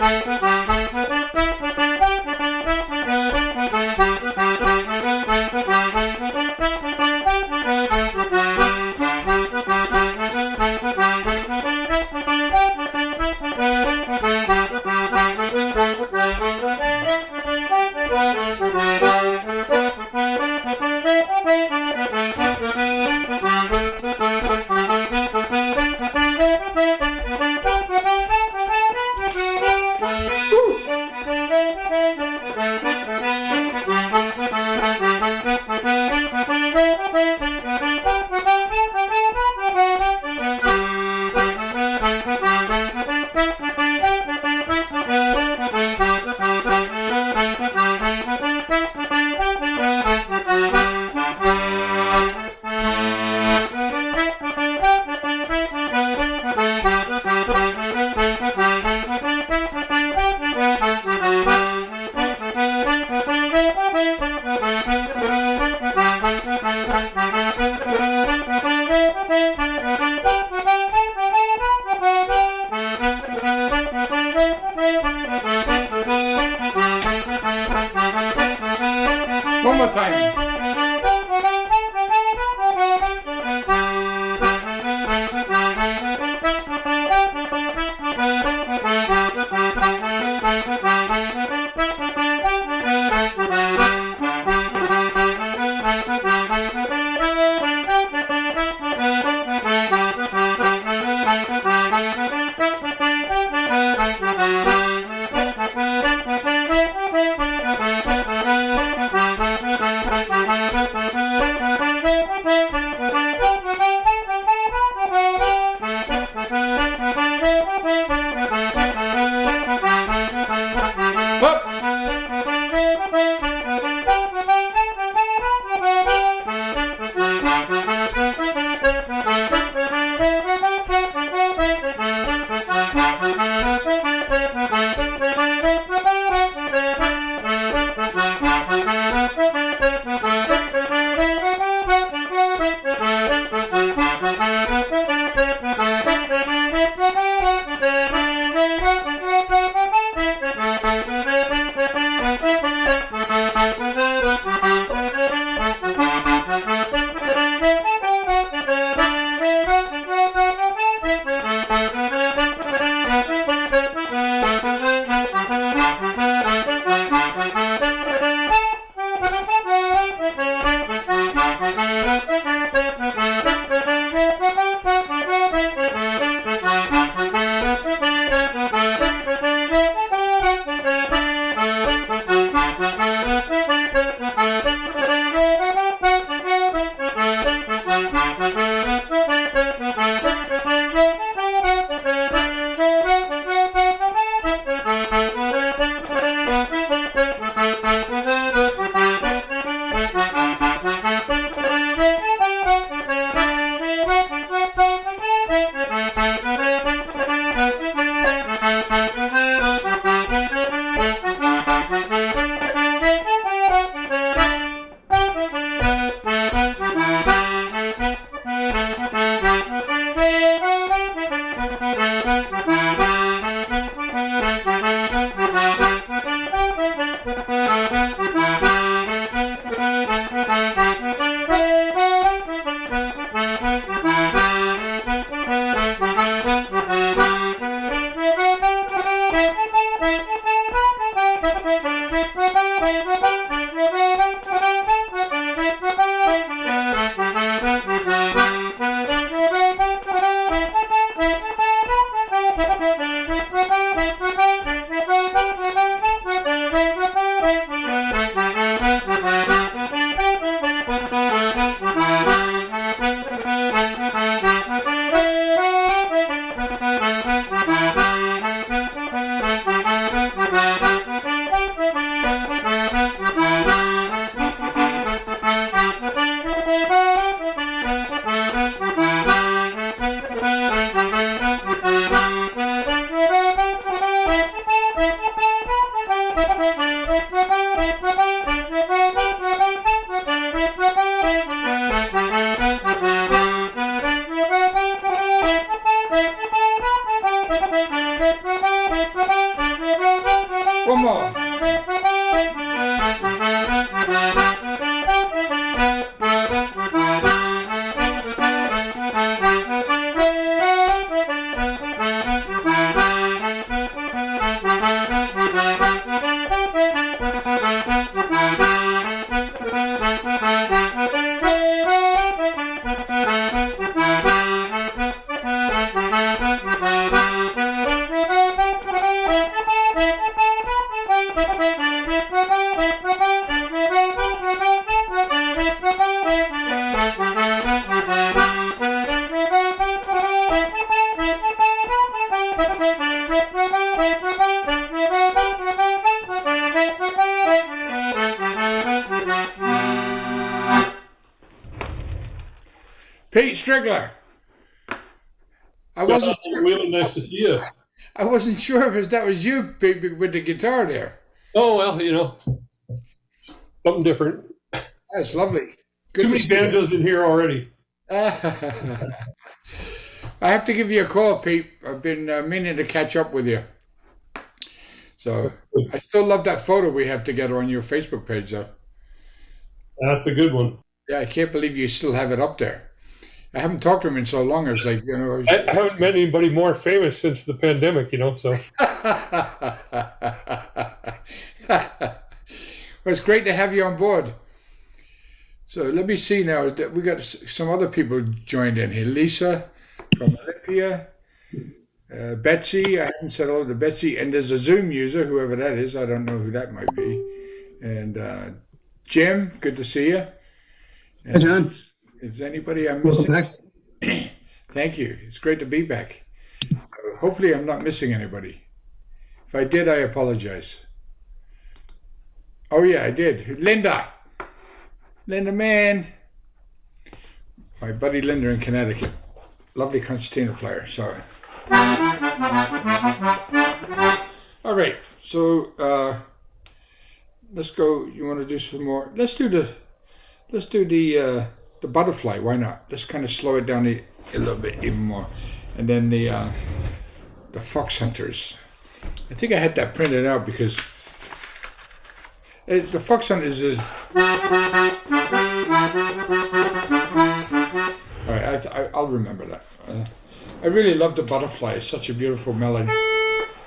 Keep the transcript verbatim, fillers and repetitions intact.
One more time. one more. Pete Strigler. I wasn't well, really nice to see you. I wasn't sure if that was you, Pete, with the guitar there. Oh, well, you know, something different. That's lovely. Good Too many banjos in here already. I have to give you a call, Pete. I've been uh, meaning to catch up with you. So I still love that photo we have together on your Facebook page, though. That's a good one. Yeah, I can't believe you still have it up there. I haven't talked to him in so long. I was like, you know, I, was... I haven't met anybody more famous since the pandemic, you know, so. Well, it's great to have you on board. So let me see now. We got some other people joined in here. Lisa from Olympia, uh, Betsy. I haven't said hello to Betsy. And there's a Zoom user, whoever that is. I don't know who that might be. And uh, Jim, good to see you. And Hi, John. If there's anybody I'm missing, thank you. It's great to be back. So hopefully I'm not missing anybody. If I did, I apologize. Oh, yeah, I did. Linda. Linda Mann. My buddy Linda in Connecticut. Lovely concertina player. Sorry. All right. So uh, let's go. You want to do some more? Let's do the, let's do the, uh, the butterfly. Why not? Let's kind of slow it down a, a little bit even more. And then the, uh, the Fox Hunters. I think I had that printed out because it, the Fox Hunters is. All right, I, I, I'll remember that. Uh, I really love the butterfly. It's such a beautiful melody.